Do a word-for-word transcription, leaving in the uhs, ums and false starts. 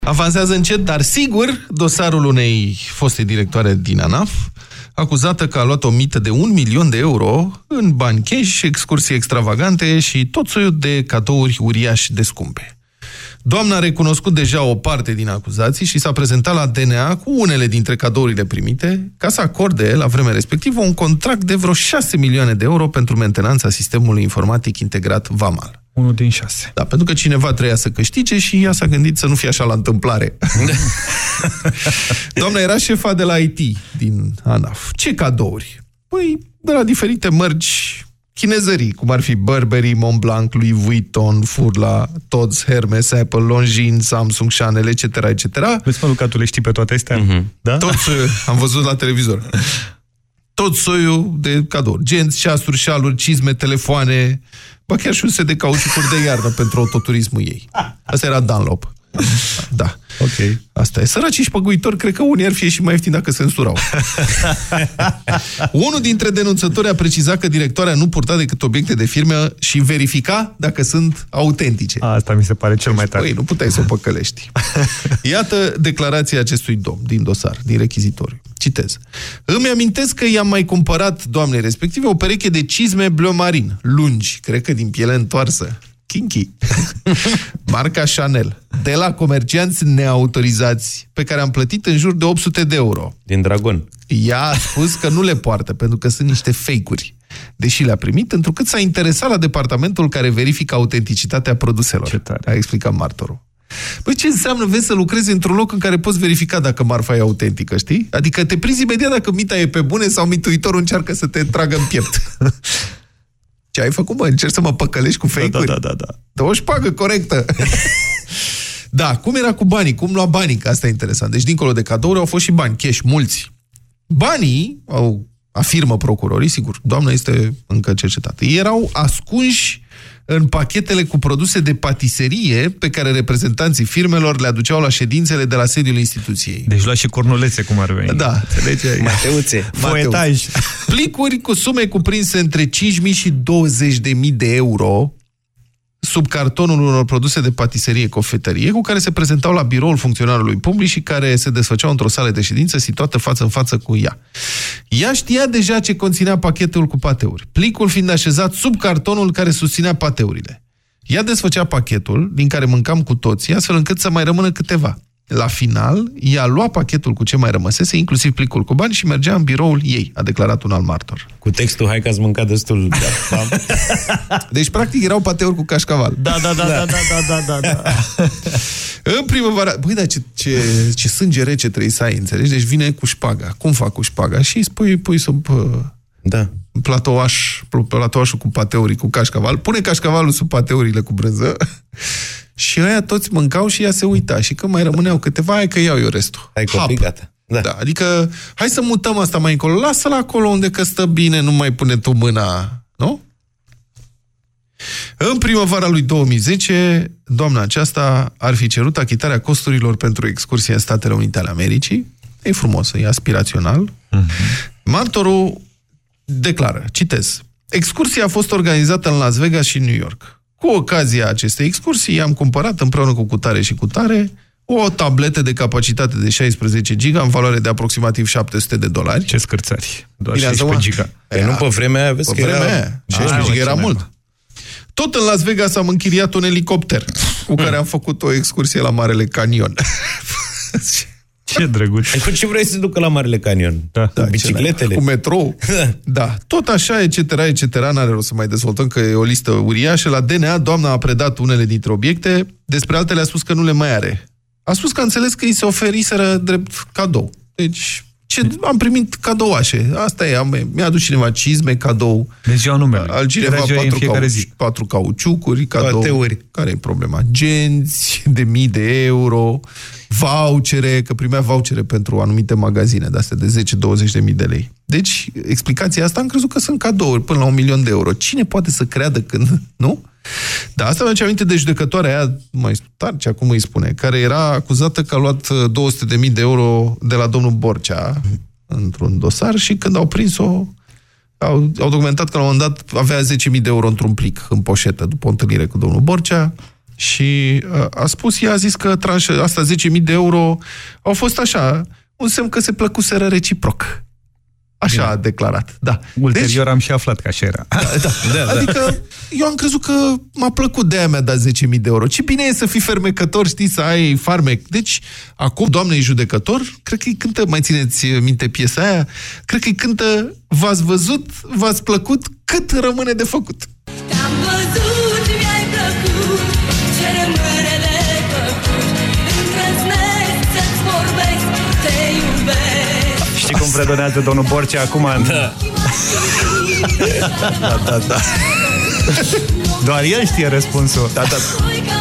Avansează încet, dar sigur, dosarul unei foste directoare din ANAF, acuzată că a luat o mită de un milion de euro în bani cash, excursii extravagante și tot soiul de cadouri uriași de scumpe. Doamna a recunoscut deja o parte din acuzații și s-a prezentat la D N A cu unele dintre cadourile primite ca să acorde, la vremea respectivă, un contract de vreo șase milioane de euro pentru mentenanța sistemului informatic integrat VAMAL. Unul din șase. Da, pentru că cineva treia să câștige și ea s-a gândit să nu fie așa la întâmplare. Doamna era șefa de la I T din ANAF. Ce cadouri? Păi, de la diferite mărci chinezării, cum ar fi Burberry, Montblanc, Louis Vuitton, Furla, Tod's, Hermes, Apple, Longines, Samsung, Chanel, et cetera, et cetera. Vezi, mă, Luca, tu le știi pe toate astea? Mm-hmm. Da? Toți, am văzut la televizor. Tot soiul de cadouri. Genți, ceasuri, șaluri, cizme, telefoane, ba chiar și un set de cauciucuri de iarnă pentru autoturismul ei. Asta era Dunlop. Da. Ok. Asta e. Săracii șpăguitori, cred că unii ar fi și mai ieftini dacă se însurau. Unul dintre denunțători a precizat că directoarea nu purta decât obiecte de firmă și verifica dacă sunt autentice. Asta mi se pare cel mai tare. Păi, nu puteai să o păcălești. Iată declarația acestui domn din dosar, din rechizitoriu. Citez. Îmi amintesc că i-am mai cumpărat doamnei respective o pereche de cizme Bleu Marin, lungi, cred că din piele întoarsă. Kinky. Marca Chanel. De la comercianți neautorizați, pe care am plătit în jur de opt sute de euro. Din Dragon. Ea a spus că nu le poartă, pentru că sunt niște fake-uri. Deși le-a primit, întrucât s-a interesat la departamentul care verifică autenticitatea produselor. A explicat martorul. Păi ce înseamnă, vezi, să lucrezi într-un loc în care poți verifica dacă marfa e autentică, știi? Adică te prinzi imediat dacă mita e pe bune sau mituitorul încearcă să te tragă în piept. Ce ai făcut, mă? Încerci să mă păcălești cu fake-uri? Da, da, da, da. Dă o șpagă corectă. Da, cum era cu banii? Cum lua banii? Că asta e interesant. Deci, dincolo de cadouri, au fost și bani, cash, mulți. Banii, au, afirmă procurorii, sigur, doamna este încă cercetată, erau ascunși în pachetele cu produse de patiserie pe care reprezentanții firmelor le aduceau la ședințele de la sediul instituției. Deci lua și cornulețe, cum ar veni. Da, înțelegeai? Mateuțe. Foietaj. Plicuri cu sume cuprinse între cinci mii și douăzeci de mii de euro sub cartonul unor produse de patiserie, cofetărie, cu care se prezentau la biroul funcționarului public și care se desfăceau într-o sală de ședință situată față în față cu ea. Ea știa deja ce conținea pachetul cu pateuri, plicul fiind așezat sub cartonul care susținea pateurile. Ea desfăcea pachetul, din care mâncam cu toții, astfel încât să mai rămână câteva. La final, ea lua pachetul cu ce mai rămăsese, inclusiv plicul cu bani, și mergea în biroul ei, a declarat un alt martor. Cu textul, hai că ați mâncat destul. Deci, practic, erau pateuri cu cașcaval. Da, da, da, da, da, da, da, da. În primăvara... Băi, dar ce, ce, ce sânge rece trebuie să ai, înțelegi? Deci vine cu șpaga. Cum fac cu șpaga? Și îi spui, pui sub... Da. Platouaș, platouașul cu pateurii, cu cașcaval. Pune cașcavalul sub pateurile cu brânză. Și ăia toți mâncau și ea se uita. Și când mai rămâneau câteva, hai că iau eu restul. Hai copii, gata. Da. Da, adică, hai să mutăm asta mai încolo. Lasă-l acolo unde că stă bine, nu mai pune tu mâna, nu? În primăvara lui două mii zece, doamna aceasta ar fi cerut achitarea costurilor pentru excursia în Statele Unite ale Americii. E frumos, e aspirațional. Uh-huh. Martorul declară, citez, excursia a fost organizată în Las Vegas și New York. Cu ocazia acestei excursii am cumpărat împreună cu cutare și cutare o tabletă de capacitate de șaisprezece giga în valoare de aproximativ șapte sute de dolari. Ce scârțari. Doar Bine, șaisprezece giga. Păi nu pe vremea aia, vezi pe că vremea era... aia. șaisprezece giga era mult. Tot în Las Vegas am închiriat un elicopter cu care am făcut o excursie la Marele Canion. Ce drăguț. Cu ce vrei să ducă la Marele Canion? Da. Da, bicicletele? Cu metrou? Da. Tot așa, et cetera, et cetera. N-are rost să mai dezvoltăm, că e o listă uriașă. La D N A, doamna a predat unele dintre obiecte, despre altele a spus că nu le mai are. A spus că a înțeles că îi se oferiseră drept cadou. Deci, ce, am primit cadouașe. Asta e, am, mi-a adus cineva cizme, cadou. Deci iau numele. Altcineva patru, cau, patru cauciucuri, cadou. Pateuri. Care e problema? Genți de mii de euro, vouchere, că primea vouchere pentru anumite magazine de-astea de zece douăzeci de mii de lei. Deci, explicația asta am crezut că sunt cadouri până la un milion de euro. Cine poate să creadă când, nu? Dar asta mi-a aminte de judecătoarea aia, mai Tarcea, cum îi spune, care era acuzată că a luat două sute de mii de euro de la domnul Borcea într-un dosar și când au prins-o, au, au documentat că la un moment dat avea zece mii de euro într-un plic, în poșetă, după o întâlnire cu domnul Borcea Și a spus, ea a zis că tranșa asta, zece mii de euro, au fost așa, un semn că se plăcuseră reciproc. Așa Bine. a declarat, da. Ulterior deci, am și aflat că așa era. Da, da. Da, adică da. eu am crezut că m-a plăcut, de aia mi-a dat zece mii de euro. Ce bine e să fii fermecător, știi, să ai farmec. Deci, acum, doamne-i judecător, cred că îi cântă, mai țineți minte piesa aia? Cred că îi cântă, v-ați văzut, v-ați plăcut, cât rămâne de făcut. Te-am văzut, mi-ai plăcut, ce rămâne de făcut, îndrăznesc să-ți vorbesc, te iubesc. Știi cum predonează domnul Borcea acum? Da. da, da, da. Doar el știe răspunsul. Da, da.